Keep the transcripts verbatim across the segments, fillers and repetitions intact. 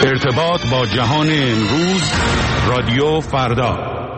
ارتباط با جهان امروز، رادیو فردا.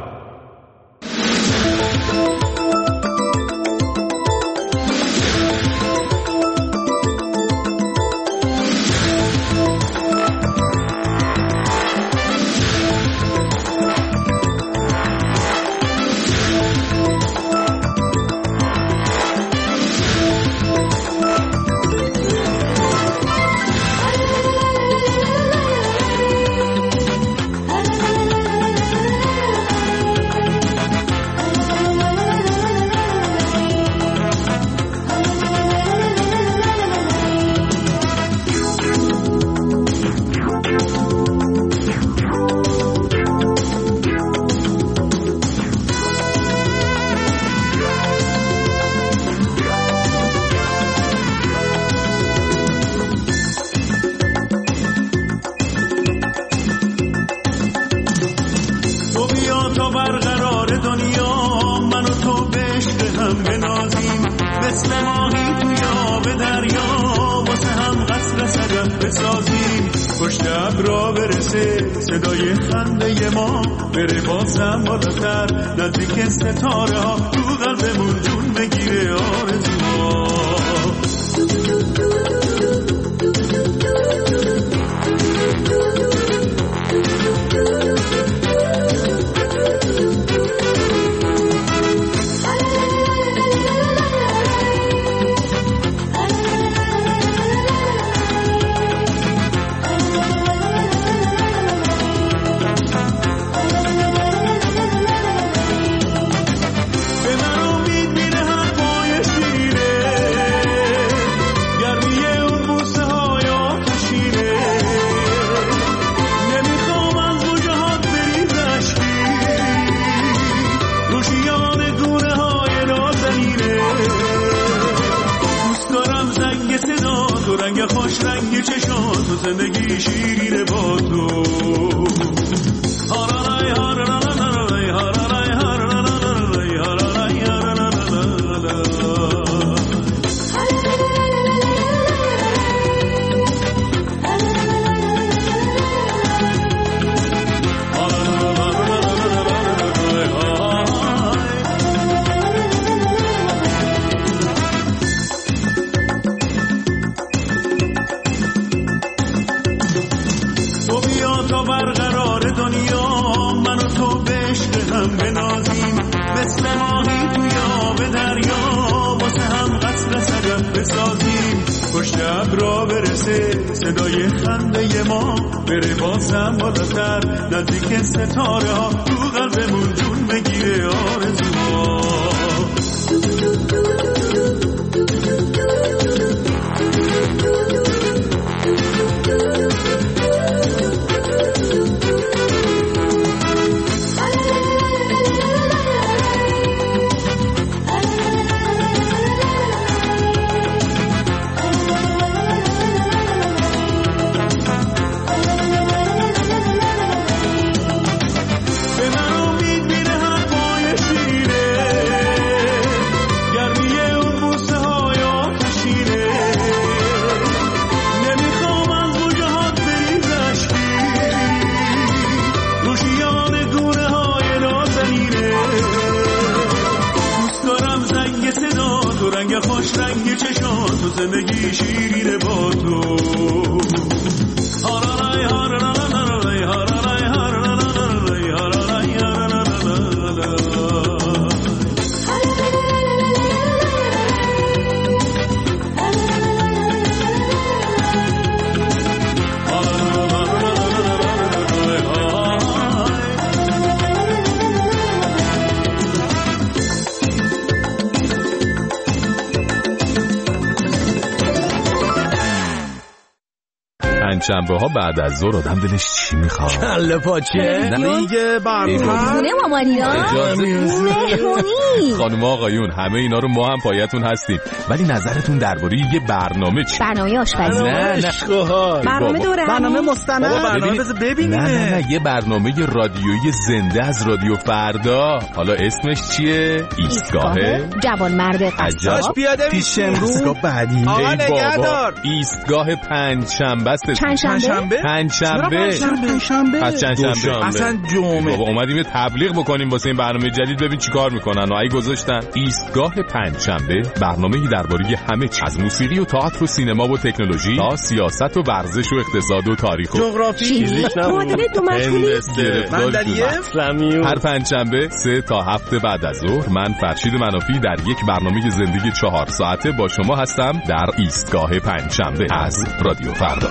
شنبه ها بعد از ظهر آدم دلش چی میخواد؟ کله پاچه دیگه برنامه خونه مامانینا مهمونی. خانم آقایون همه اینا رو ما هم پایتون هستیم، ولی نظرتون درباره یه برنامه چی؟ برنامه آشپزی. نه نه برنامه دوره، برنامه مستند، برنامه بذار ببینیم. نه نه نه یه برنامه رادیویی زنده از رادیو فردا. حالا اسمش چیه؟ ایستگاه جوان مرد قصاب. پیاده پیش امروز بعدی. آقا نگهدار. ایستگاه پنج شنبه است رسید؟ چندشنبه؟ پنجشنبه. پنجشنبه؟ پس چندشنبه. اصلا جمعه. بابا اومدیم تبلیغ بکنیم واسه این برنامه جدید، ببین چیکار میکنن. و ای گذاشتن ایستگاه پنجشنبه، برنامه‌ای درباره همه چیز، از موسیقی و تئاتر و سینما و تکنولوژی تا سیاست و ورزش و اقتصاد و تاریخ و جغرافی، معادله دو مشغولی، هر پنجشنبه سه تا هفت بعد از ظهر من فرشید منافی در یک برنامه زندگی چهار ساعته با شما هستم در ایستگاه پنجشنبه از رادیو فردا.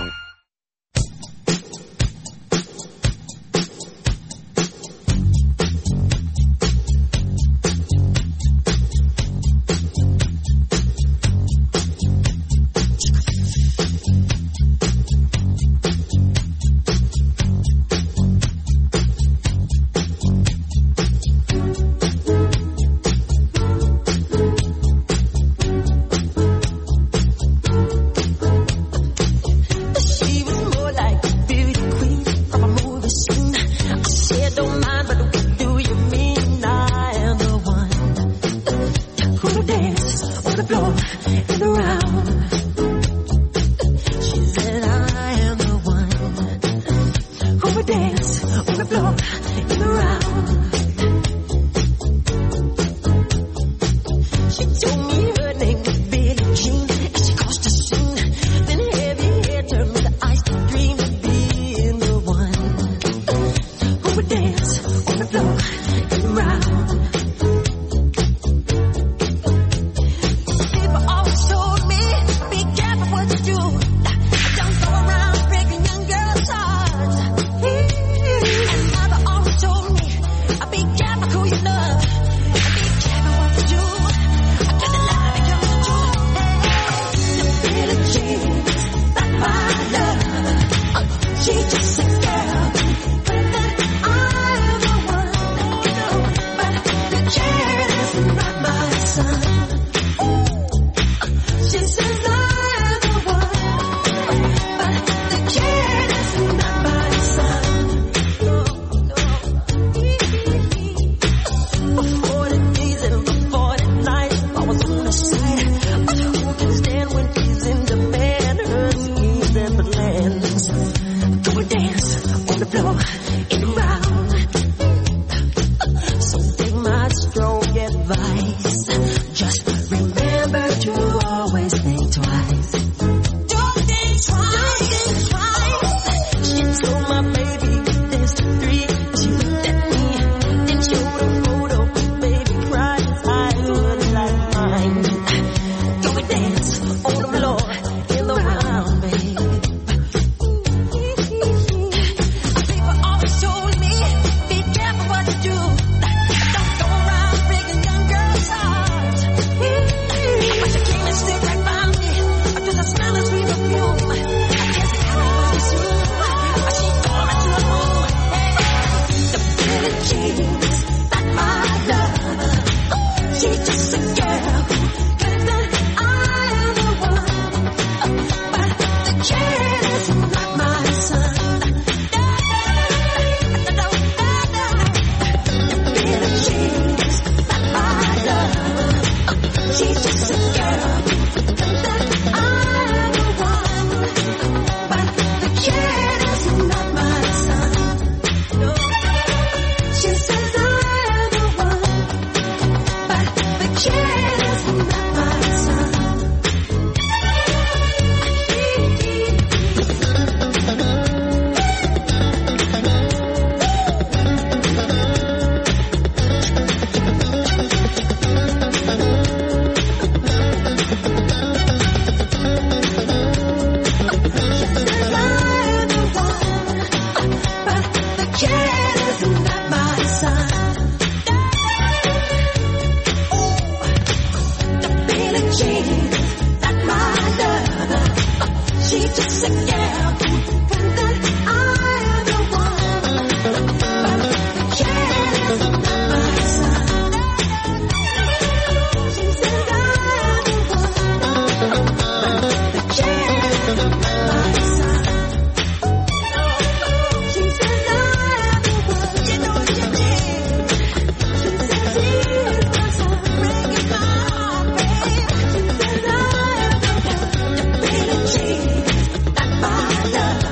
love.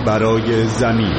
برای زمین.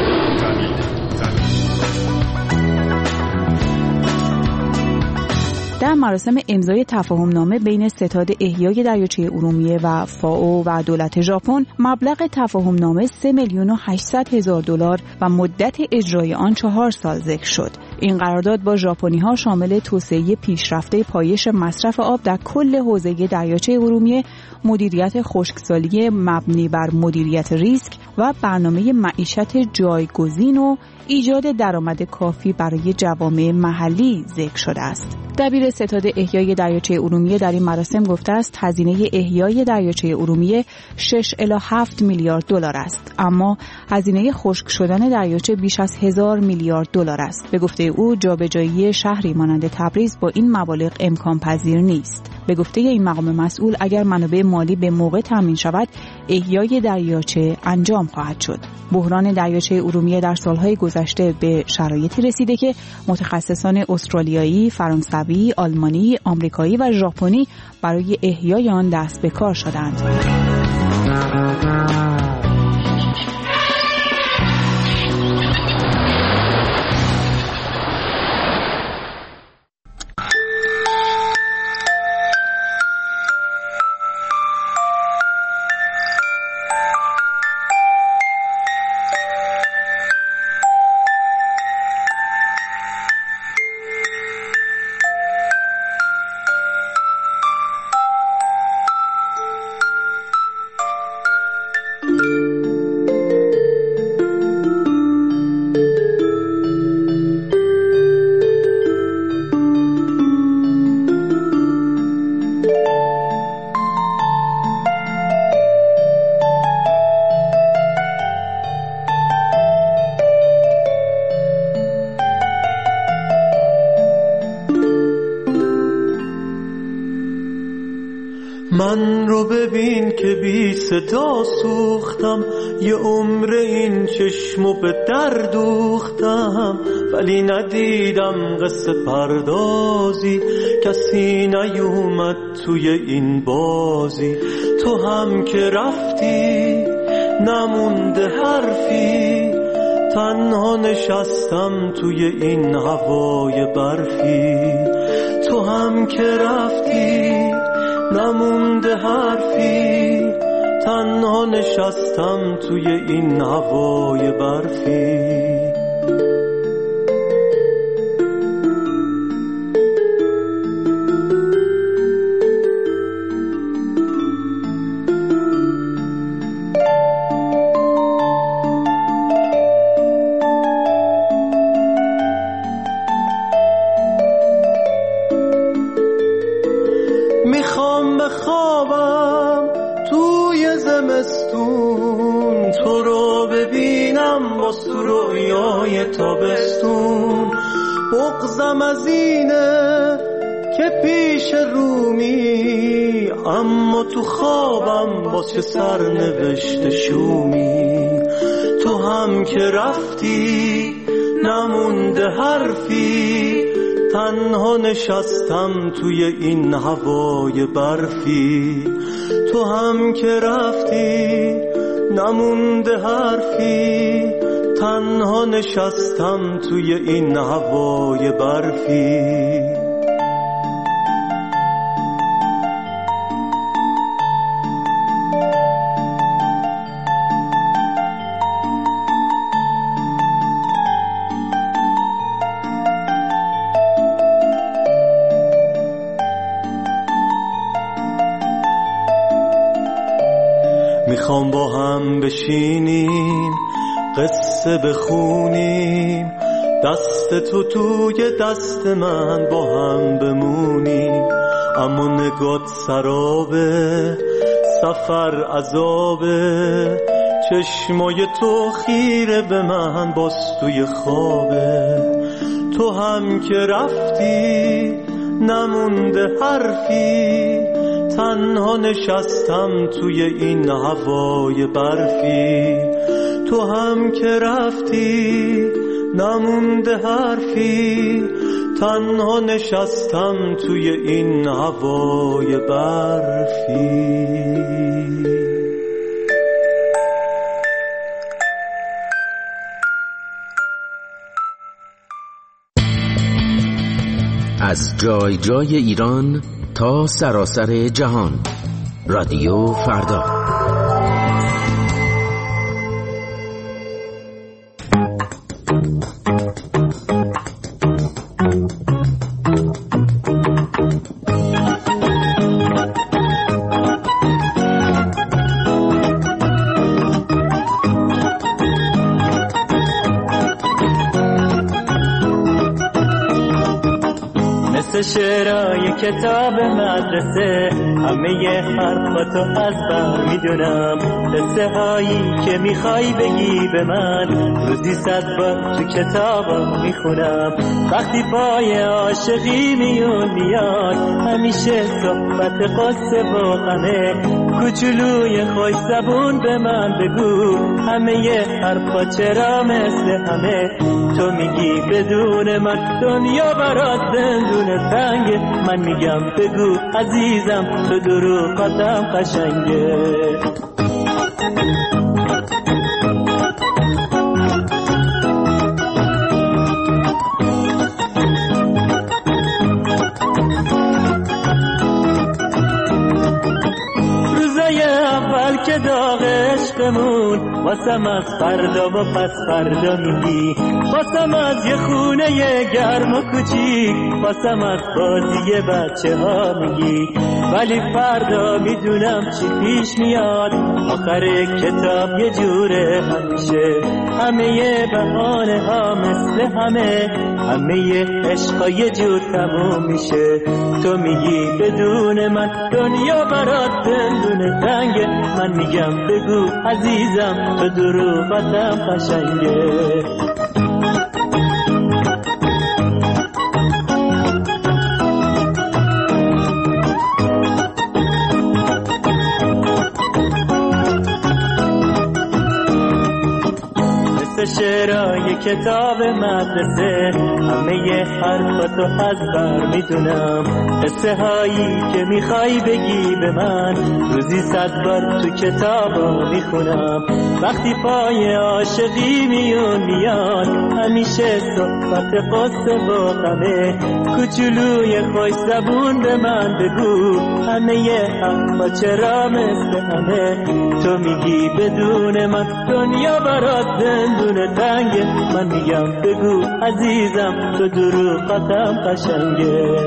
در مراسم امضای تفاهمنامه بین ستاد احیای دریاچه ارومیه و فائو و دولت ژاپن، مبلغ تفاهمنامه سه میلیون و هشتصد هزار دلار و مدت اجرای آن چهار سال ذکر شد. این قرارداد با ژاپنی‌ها شامل توسعه پیشرفته پایش مصرف آب در کل حوزه دریاچه ارومیه، مدیریت خشکسالی مبنی بر مدیریت ریسک و برنامه معیشت جایگزین و ایجاد درآمد کافی برای جوامع محلی ذکر شده است. دبیر ستاد احیای دریاچه ارومیه در این مراسم گفته است هزینه احیای دریاچه ارومیه شش الی هفت میلیارد دلار است، اما هزینه خشک شدن دریاچه بیش از هزار میلیارد دلار است. به گفته او جابجایی شهری مانند تبریز با این مبالغ امکان پذیر نیست. به گفته این مقام مسئول اگر منابع مالی به موقع تامین شود، احیای دریاچه انجام خواهد شد. بحران دریاچه ارومیه در سالهای گذشته به شرایطی رسیده که متخصصان استرالیایی، فرانسوی، آلمانی، آمریکایی و ژاپنی برای احیای آن دست به کار شدند. من رو ببین که بی صدا سوختم، یه عمر این چشمو به در دوختم، ولی ندیدم قصه پردازی، کسی نیومد توی این بازی. تو هم که رفتی نمونده حرفی، تنها نشستم توی این هوای برفی. تو هم که رفتی نمونده حرفی، تنها نشستم توی این هوای برفی. میخوام بخوابم توی زمستون، تو رو ببینم با رویای تابستون. بغضم از اینه که پیش رومی، اما تو خوابم با چه سرنوشت شومی. تو هم که رفتی نمونده حرفی، تنها نشستم توی این هوای برفی. تو هم که رفتی نمونده حرفی، تنها نشستم توی این هوای برفی. میخوام با هم بشینیم قصه بخونیم، دست تو توی دست من با هم بمونیم. اما نگات سرابه، سفر عذابه، چشمای تو خیره به من باز توی خوابه. تو هم که رفتی نمونده حرفی، تنها نشستم توی این هوای برفی. تو هم که رفتی نمونده حرفی، تنها نشستم توی این هوای برفی. از جای جای ایران تا سراسر جهان. رادیو فردا. شعرهای کتاب مدرسه همه حرفاتو از بر میدونم، قصه هایی که میخوای بگی به من روزی صد بار تو کتابا میخونم. وقتی پای عاشقی میون میاد همیشه صحبت قصه و غمه، کوچولوی خوش زبون به من بگو همه حرفا چرا مثل همه. تو میگی بدون من دنیا برات زندون تنگه، من میگم بگو عزیزم تو دروغاتم قشنگه. روزای اول که داغ عشقمون واسم از فردا و پس فردا میگی، واسم از یه خونه گرم و کوچیک، واسم از بازی بچه ها میگی. ولی فردا میدونم چی پیش میاد، آخر کتاب یه جوره همیشه، همه بهانه ها مثل همه، همه عشقا یه جور تموم میشه. تو میگی بدون من دنیا برات زندون تنگه، من میگم بگو عزیزم تو دروغاتم قشنگه. شعرهای کتاب مدرسه همه حرفاتو از بر میدونم، قصه هایی که میخوای بگی به من روزی صد بار تو کتابا میخونم. وقتی پای عاشقی میون میاد همیشه صحبت قصه و غمه، کوچولوی خوش زبون به من بگو همه حرفا چرا مثل همه. تو میگی بدون من دنیا برات زندون تنگه، من میگم بگو عزیزم تو دروغاتم قشنگه.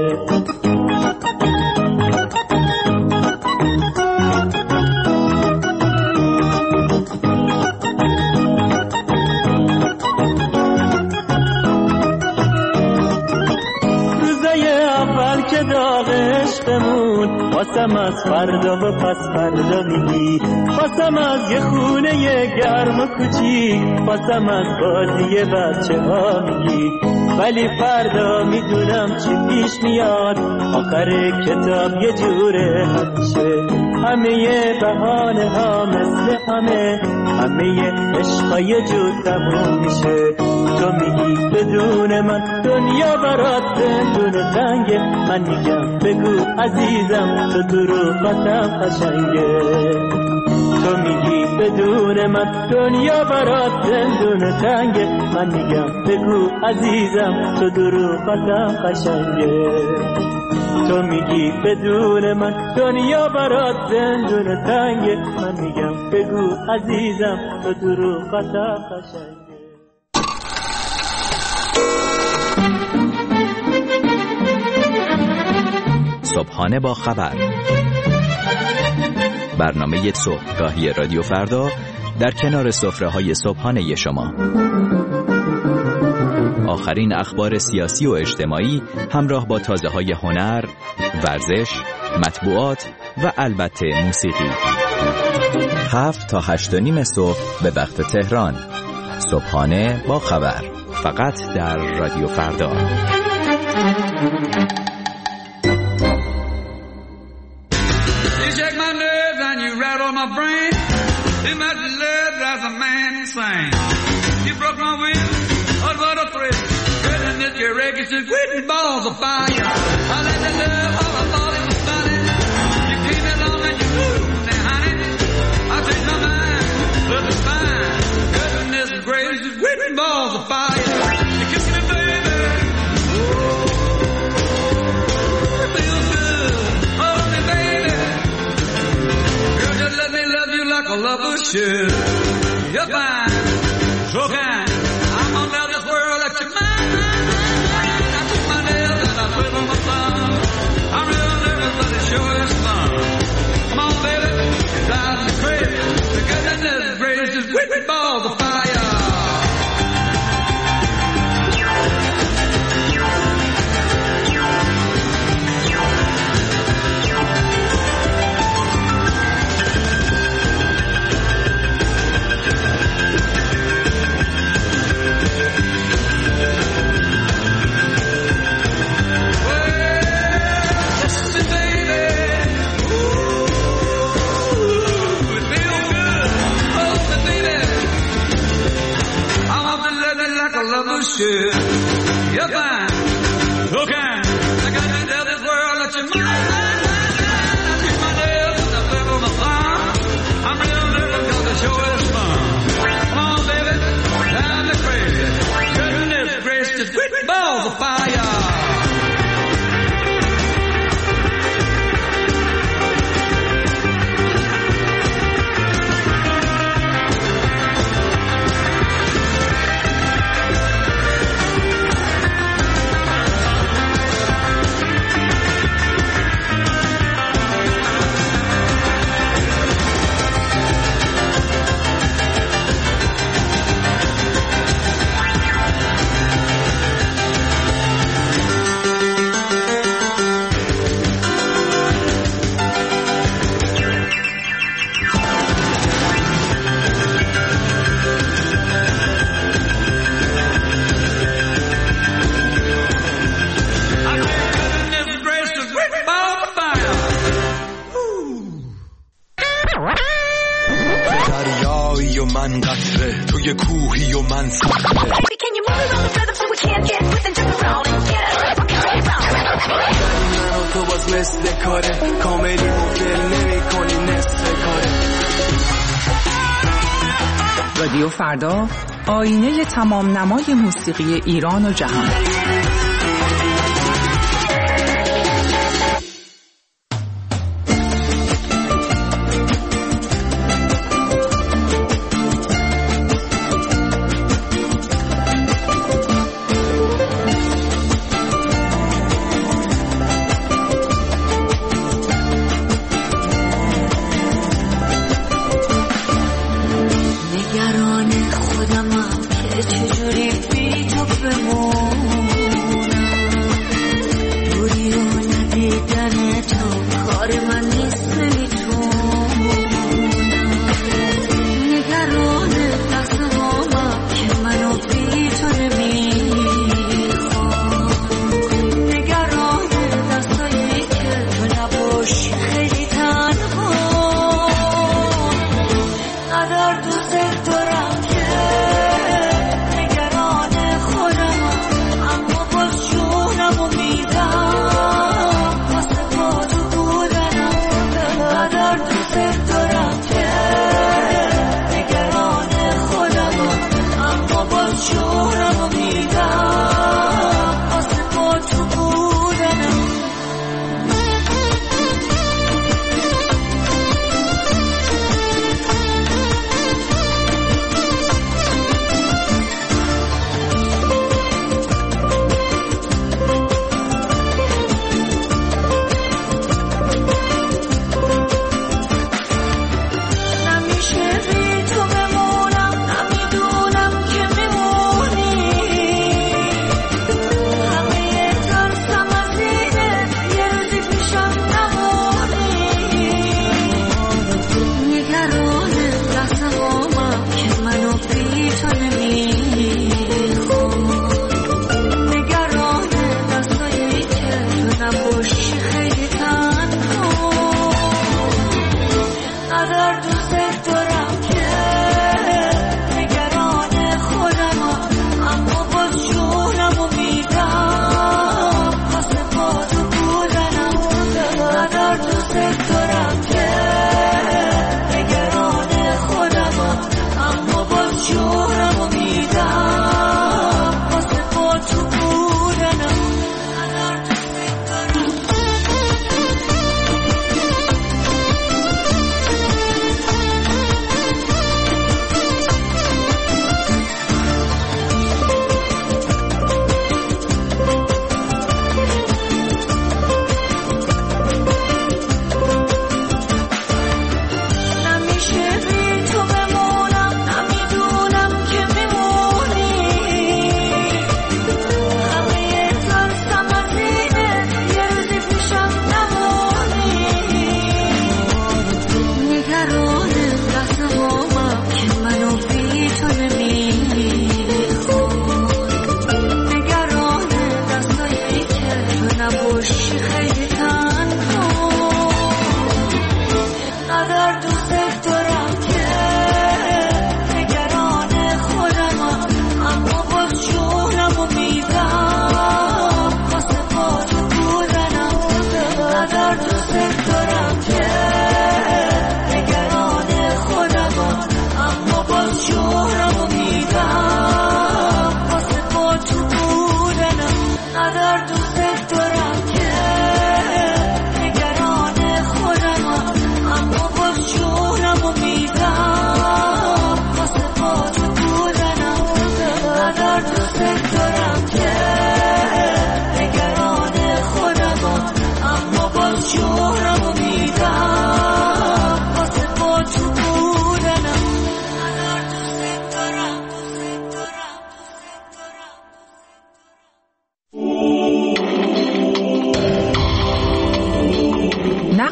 واسم از فردا و پس فردا میگی، واسم از یه خونه گرم و کوچیک، واسم از بازی بچه ها میگی. ولی فردا میدونم چی پیش میاد، آخر کتاب یه جوره همیشه، همه بهانه ها مثل همه، همه عشقا یه جور تموم میشه. تو میگی بدون من دنیا برات زندون تنگه، من میگم بگو عزیزم تو دروغاتم قشنگه. تو میگی بدون من دنیا برات زندون تنگه، من میگم بگو عزیزم تو دروغاتم قشنگه. تو میگی بدون من دنیا برات زندون تنگه، من میگم بگو عزیزم تو دروغاتم قشنگه. صبحانه با خبر، برنامه صبحگاهی رادیو فردا در کنار سفره‌های صبحانه شما. آخرین اخبار سیاسی و اجتماعی همراه با تازه‌های هنر، ورزش، مطبوعات و البته موسیقی. هفت تا هشت و نیم صبح به وقت تهران. صبحانه با خبر، فقط در رادیو فردا. My brain, it might live as a man insane. You broke my will, oh what a thrill. Goodness, your records is quitting balls of fire. I let you love all I thought it was funny. You came along and you moved, now honey, I changed my mind, but it's fine. Goodness gracious, is quitting balls of fire. You kissed me, baby. Oh. should. You're fine, so kind. I'm gonna tell this world that you're mine. I keep my nails and I twiddle my thumbs. I'm real nervous, but it sure is fun. Come on, baby, it drives me crazy. The goodness gracious, with balls of fire. Should. You're fine, so kind. I got to tell this world that you're mine. I keep my nails and I flip on my thumb. I'm real nervous because the show is fun. Come on, baby, drive me crazy. Goodness gracious, quick balls of fire. من قطره توی کوهی و من صخره من و تو باز مثل کاره کاملی مفل نمی کنی نصف کاره. رادیو فردا، آینه تمام نمای موسیقی ایران و جهان. نگران خودمم که چجوری بی تو بمون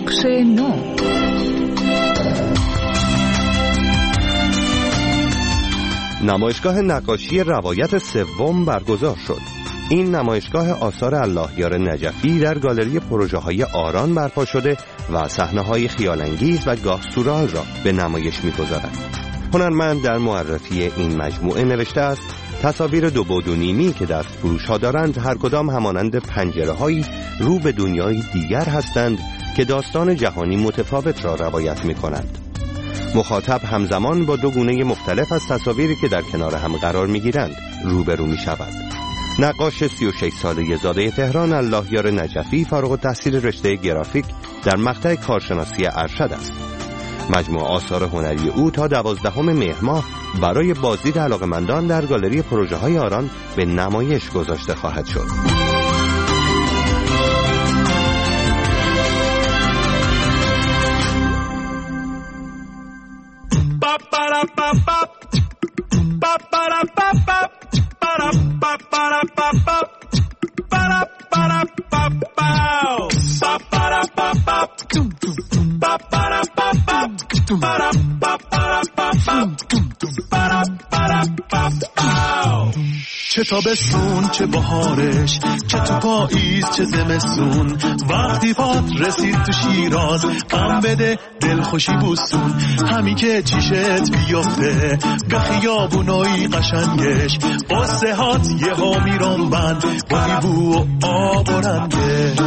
نقش نو. نمایشگاه نقاشی روایت سوم برگزار شد. این نمایشگاه آثار اللهیار نجفی در گالری پروژه های آران برپا شده و صحنه‌های خیال‌انگیز و گاه سورئال را به نمایش می‌گذارد. هنرمند در معرفی این مجموعه نوشته است: تصاویر دو بعد و نیمی که دست فروش‌ها دارند هر کدام همانند پنجره‌هایی رو به دنیای دیگر هستند که داستان جهانی متفاوت را روایت می‌کنند. مخاطب همزمان با دو گونه مختلف از تصاویری که در کنار هم قرار می‌گیرند روبرو می‌شود. نقاش سی و شش ساله زاده تهران اللهیار نجفی فارغ التحصیل رشته گرافیک در مقطع کارشناسی ارشد است. مجموع آثار هنری او تا دوازدهم مهر ماه برای بازدید علاقه‌مندان در گالری پروژه های آران به نمایش گذاشته خواهد شد. چه تابستون چه بهارش، چه تو پاییز چه زمستون، وقتی پات رسید تو شیراز غم بده دل خوشی بوستون، همی که چیشت بیفته به خیابونای قشنگش، قصه هات یه ها میرون بند با هیبو و آب و رنگش.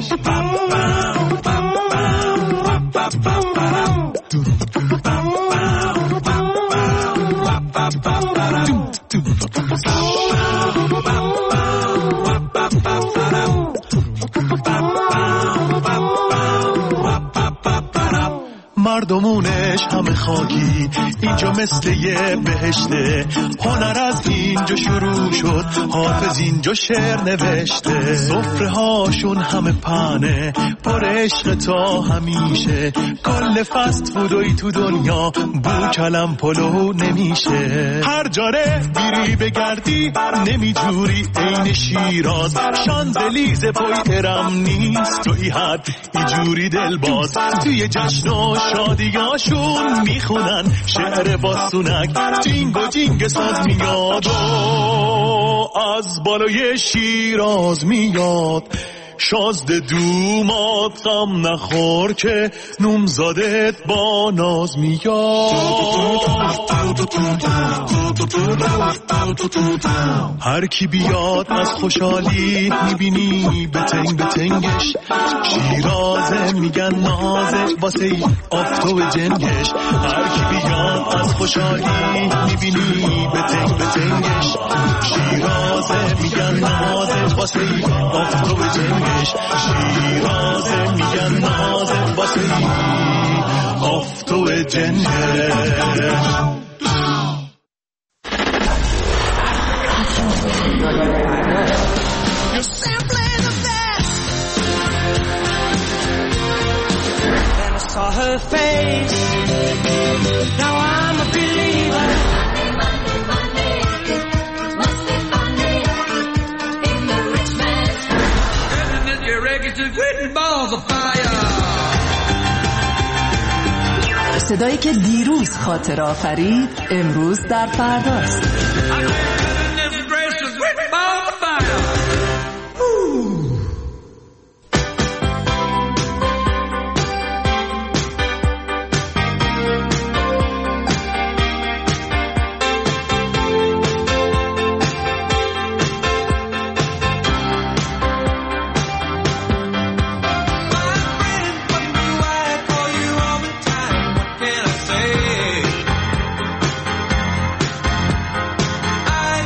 مردمونش همه خاکی، اینجا مثل یه بهشته، هنر از اینجا شروع شد، حافظ اینجا شعر نوشته، سفره هاشون همه پنه پر عشق تا همیشه، کل فست فودوی تو دنیا بو کلم پلو نمیشه، هر جاره بیری بگردی نمیجوری این شیراز، شانزلیزه پای ارم نیست توی حد ایجوری دل باز، توی جشن و شادیاشون میخونن شعر باسونک، جینگ و جینگ ساز میاد و از بالای شیراز میاد، شازده دومات غم نخور که نومزادت با ناز میاد، هر کی بیاد از خوشحالی میبینی بتنگ بتنگش، شیرازه میگن نازه واسه ای آفتو و جنگش، هر کی بیاد از خوشحالی میبینی بتنگ بتنگش، شیرازه میگن نازه واسه ای آفتو و جنگش، شیرازه میگن نازه واسه ای آفتو و جنگش. You're simply the best. Then I saw her face. Now I'm a believer. Monday, Monday, Monday. It must be Monday in the rich man's house. Isn't it your regular written balls of fire? صدایی که دیروز خاطر آفرید امروز در فرداست. I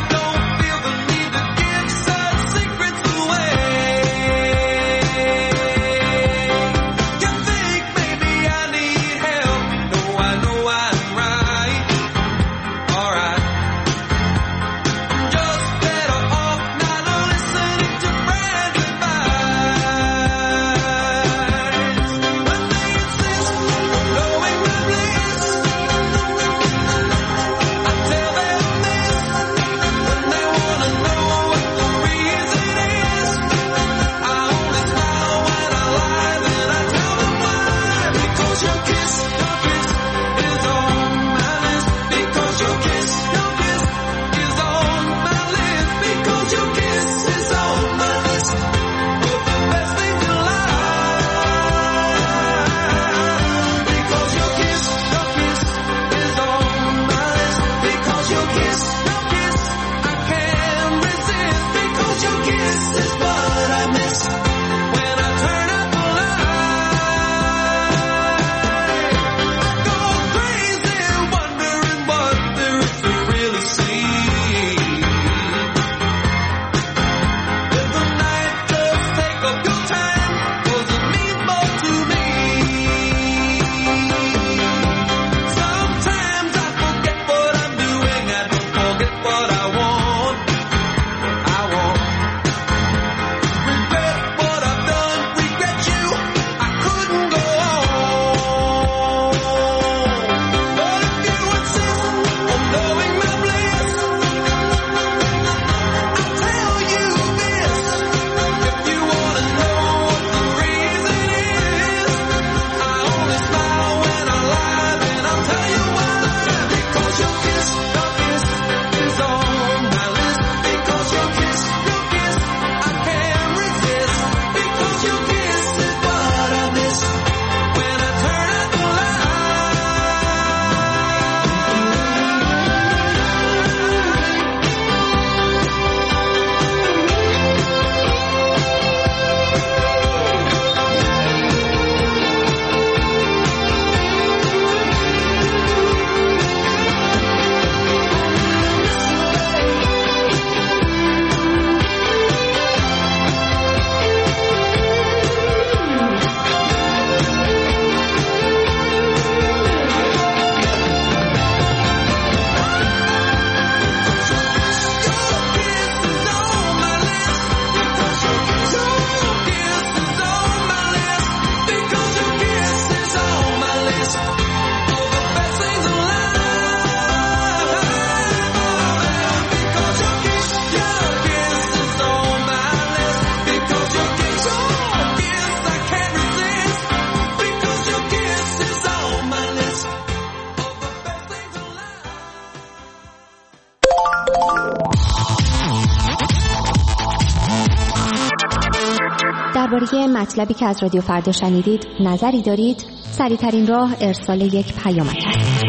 درباره مطلبی که از رادیو فردا شنیدید نظری دارید؟ سریع‌ترین راه ارسال یک پیامک است.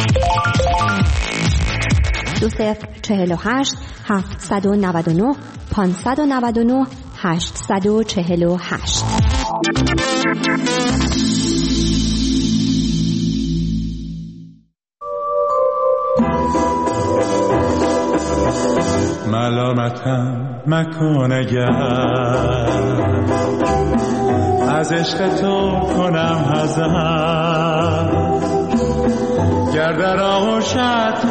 دو صفر چهل و هشت هفتصد و نود و نه پانصد و نود و نه هشتصد و چهل و هشت. ملامتم مکن اگر از عشق تو کنم حذر، گر در آغوشت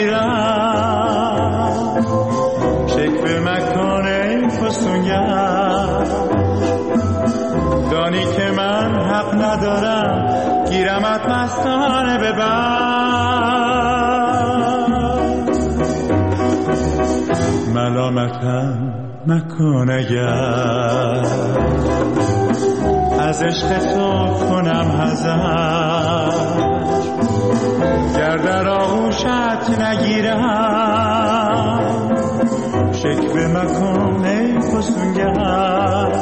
نگیرم شکوه مکن ای فسونگر. دانی که من حق ندارم گیرمت مستانه ببر. ملامتم مکن اگر از عشق تو کنم حذر، گر در آغوشت نگیرم شکوه مکن ای فسونگر.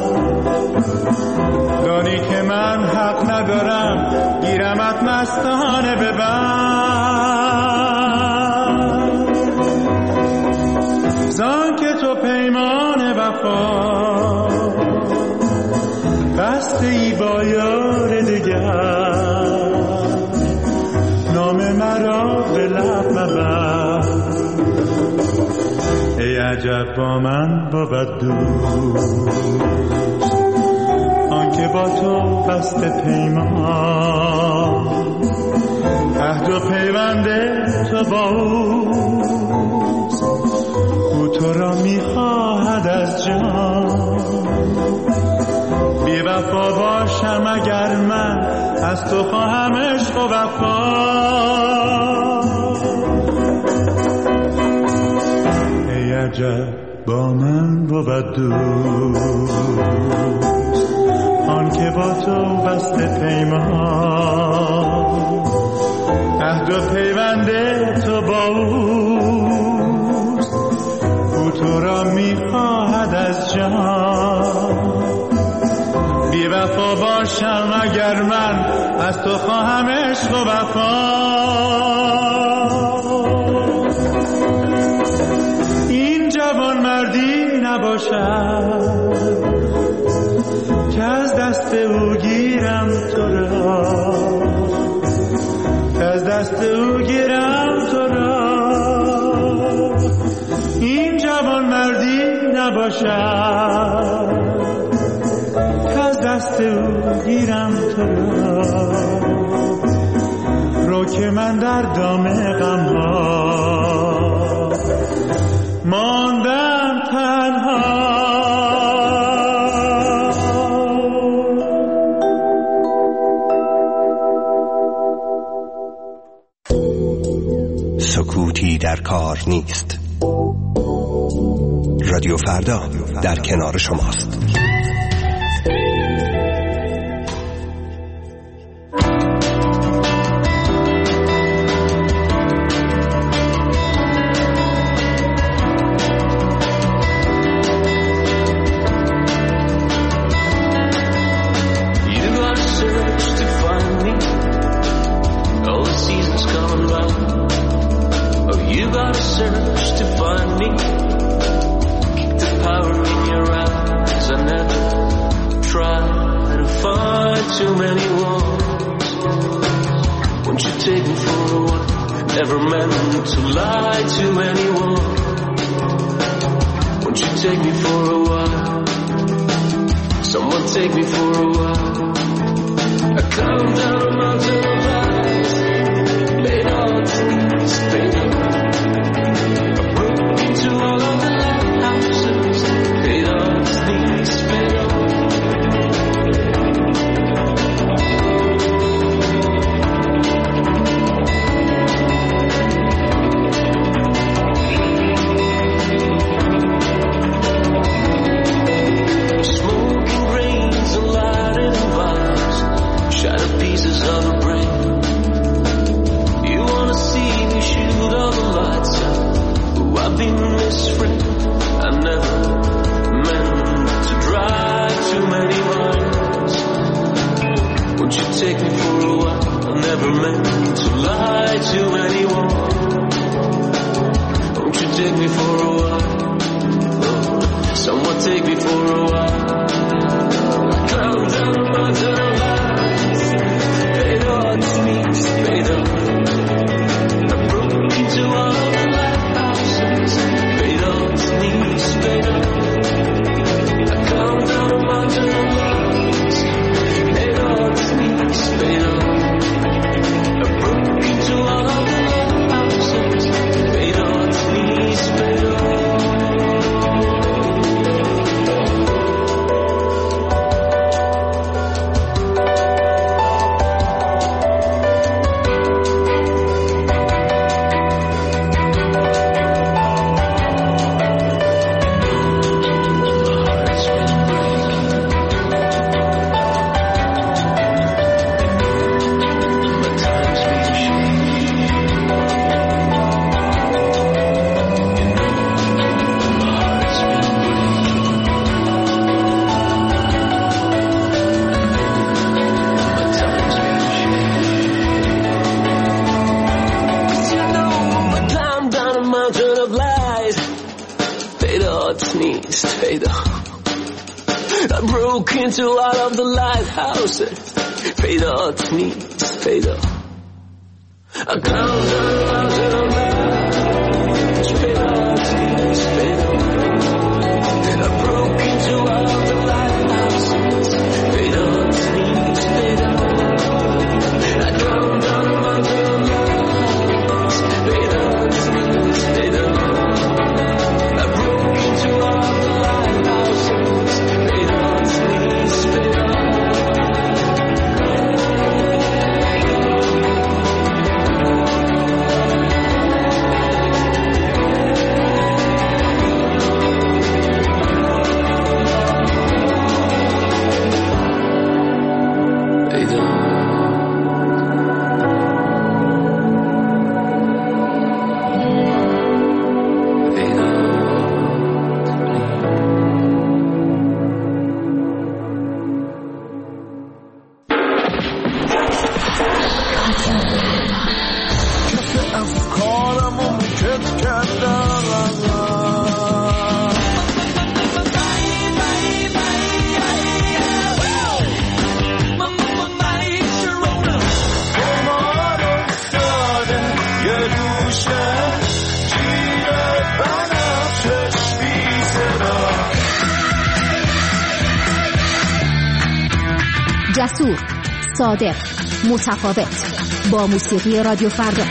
دانی که من حق ندارم گیرمت مستانه ببر. زان که تو پیمان وفا بسته ای با یار دگر، نام مرا به لب مبر. ای عجب با من بود دوست آنکه با تو بسته پیمان، عهد و پیوند تو با اوست، او تو را میخواهد از جان. بی وفا باشم اگر من از تو خواهم عشق و وفا. ای عجب با من بود دوست آن که با تو بسته پیمان، عهد و پیوند تو با اوست، او تو را میخواهد از جان. بی وفا باشم اگر من از تو خواهم عشق و وفا. این جوان مردی نباشد که از دست او گیرم تو را، که از دست او گیرم تو را. این جوان مردی نباشد که از دست او گیرم تو را. رو که من در دام غم ها ماندم تنها. سکوتی در کار نیست. رادیو فردا در کنار شماست. Shattered pieces of a brain I broke into all of the lighthouses. پیدات نیست پیدا I climbed on the mountain of lights. پیدات نیست پیدا I broke into all of the lighthouses. پیدات نیست پیدا I climbed on the mountain of lights. پیدات نیست پیدا I broke into all of the lighthouses. پیدات نیست پیدا جسور، صادق، متفاوت، با موسیقی رادیو فردا.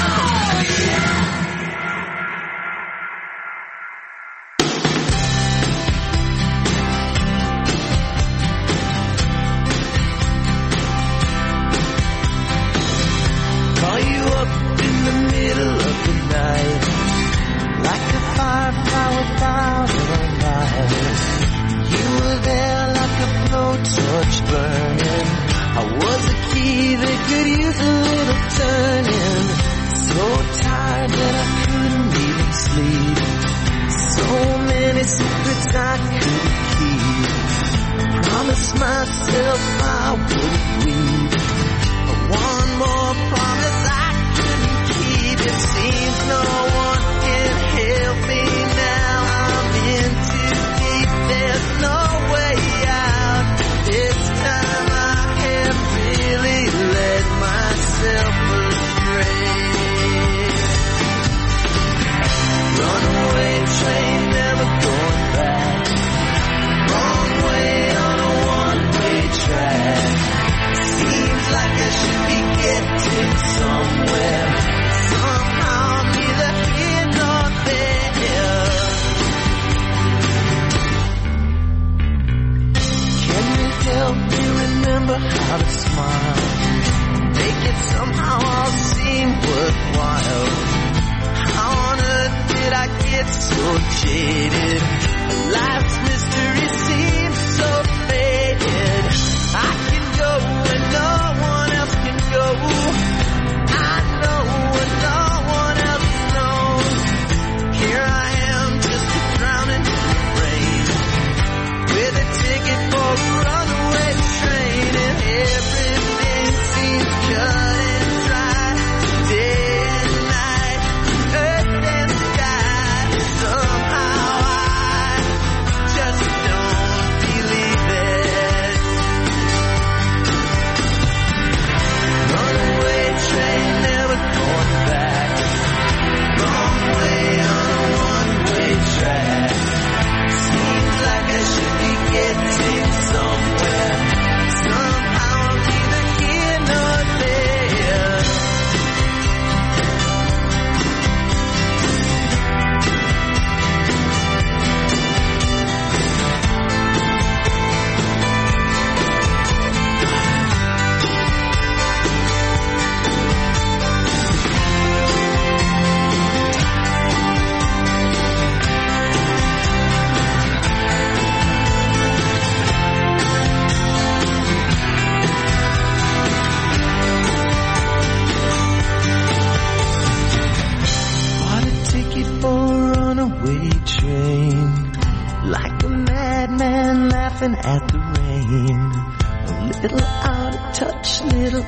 At the rain, a little out of touch, little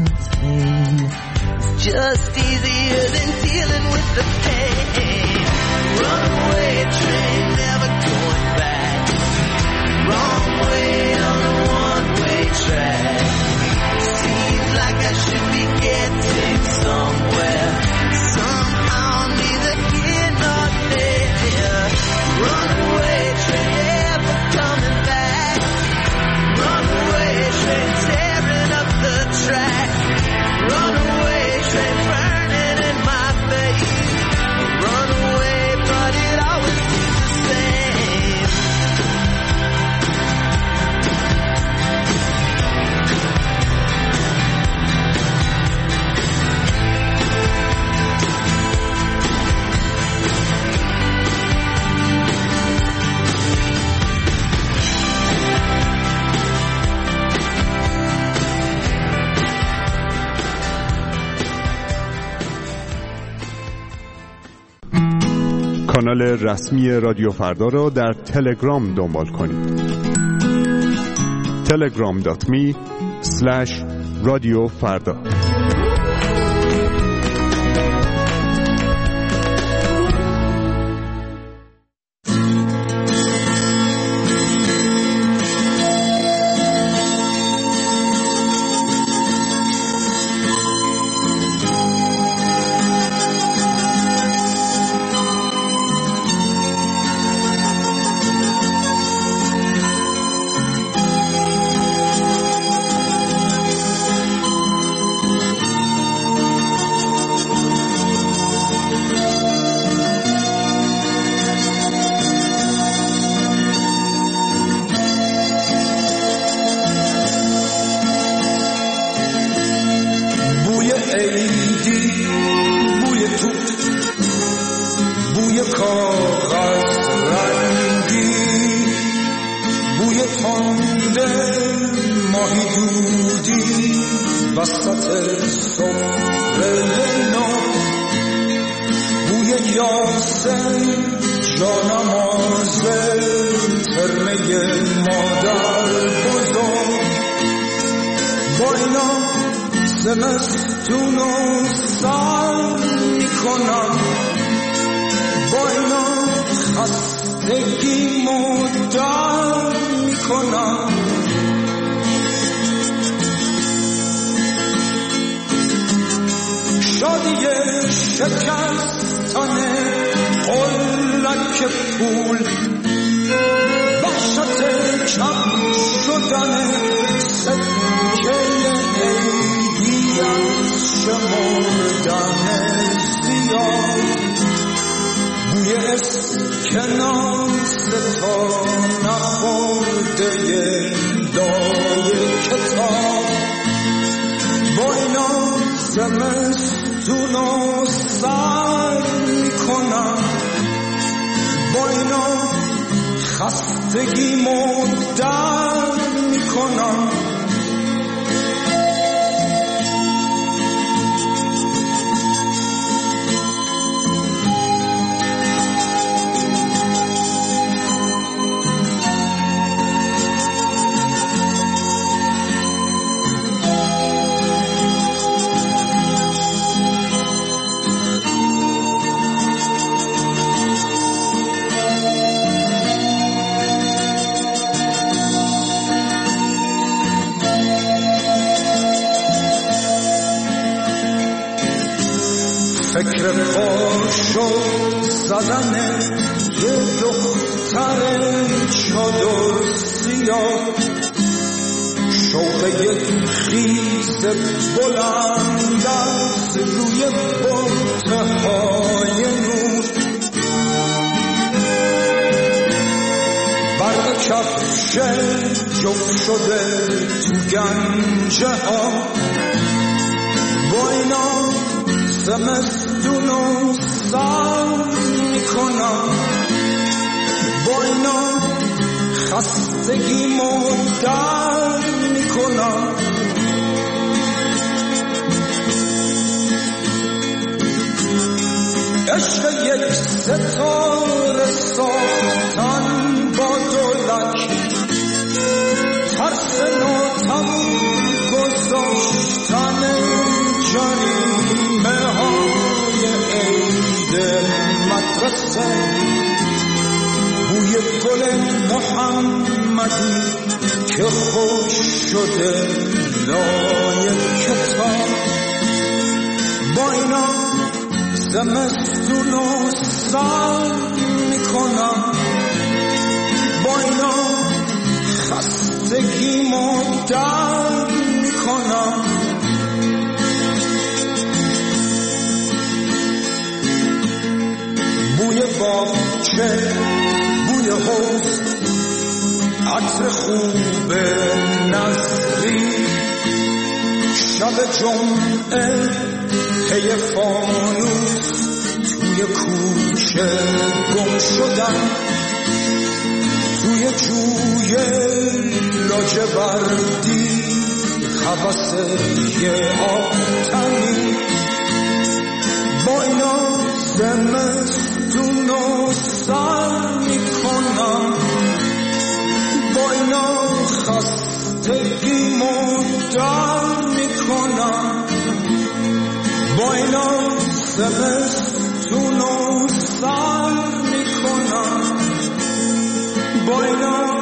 insane. Just easier than dealing with the pain. Runaway train, never going back. Wrong کانال رسمی رادیو فردا را در تلگرام دنبال کنید. تلگرام دات می اسلش رادیو فردا. فکر پاشو زدن یه دختر چادر سیاه، شوق یک خیز بلند از روی بطهای نور، برق کفش جفت شده تو گنجه ها، با اینا زمستون و سر میکنم، با اینا خستگی مدر میکنم. عشق یک ستاره ساختن با دولک، ترس ناتم گذاشتن جریمه های عید مدرسه، بوی گل محمدی که خوش شده لای کتاب، با اینا زمستون و سر میکنم، با اینا خستگی مدر میکنم. بوی باغچه، بوی حوض، عطر خوب نظری، شب جمعه پی فانوس توی کوچه گم شدن، توی جوی لاجوردی هوس یه آتنی، با اینا زمستون افسون و سر میکنم، با اینا خستگیمو در میکنم، با اینا زمستون و سر میکنم، با اینا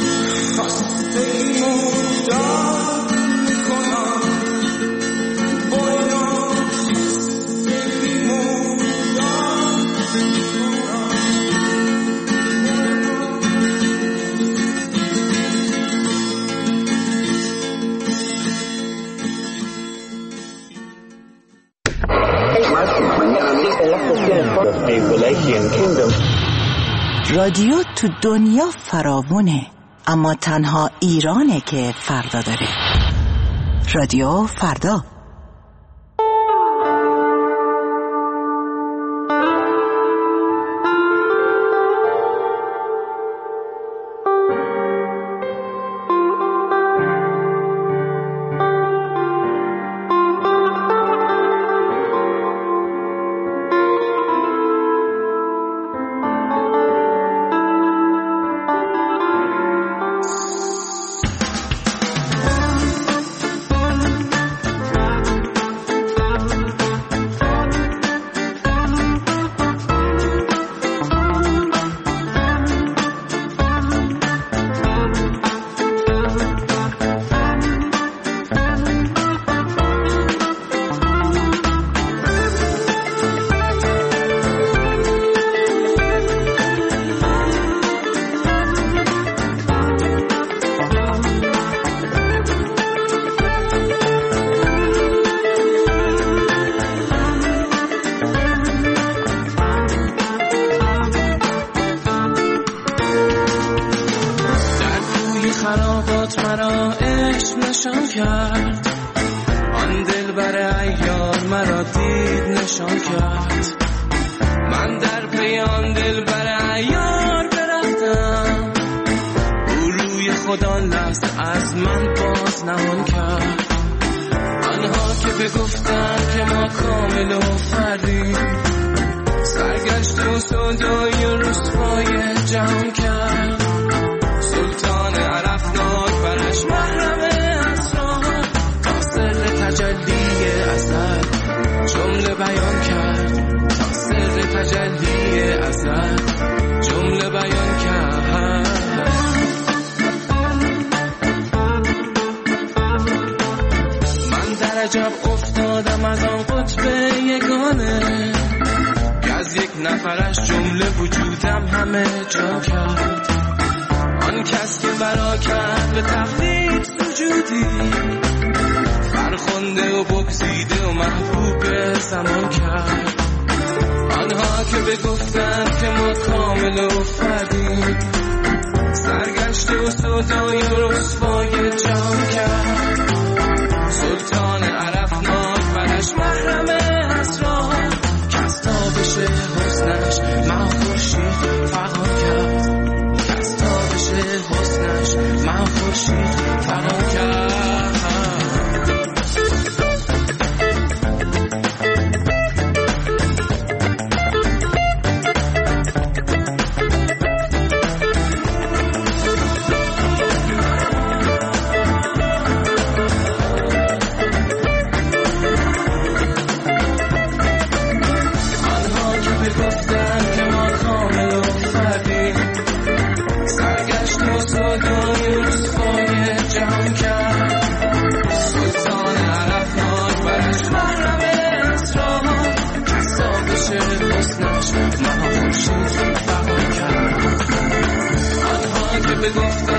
خستگیمو در میکنم، با اینا خستگیمو در میکنم. رادیو تو دنیا فراوونه، اما تنها ایرانه که فردا داره. رادیو فردا. خرابات مرا عشق نشان کرد، آن دل بر ایار مرا دید نشان کرد. من در پی آن دل بر ایار برفتم، او روی خدا لحظه از من باز نهان کرد. آنها که بگفتن که ما کامل و فردی، سرگشت و سودای و رسوای جهان کرد. سلطان عرفناک برش محرم اسرار، تا سر تجلی ازل جمله بیان کرد. تا سر تجلی ازل جمله بیان کرد. من در عجب افتادم از آن قطب یگانه، که از یک نفرش جمله وجودم همه جا کرد. آن کس که برا کرد به تقلید سجودی، فرخنده و بگزیده و محبوب زمان کرد. آنها که بگفتند که ما کامل و فردیم، سرگشت و سودای و رسوای جهان کرد. سلطان عرفناک برش محرم اسرار، کس تابش حسنش من خورشید فغان کرد. حسنش من خورشید فرا کرد. آنها که بگفتن که ما کامل و فردیم، سرگشت و سودای رسوای جهان کرد. سلطان عرفناک برش محرم اسرار، کسا بشه حسنش من خورشید فغان کرد. آنها که بگفتن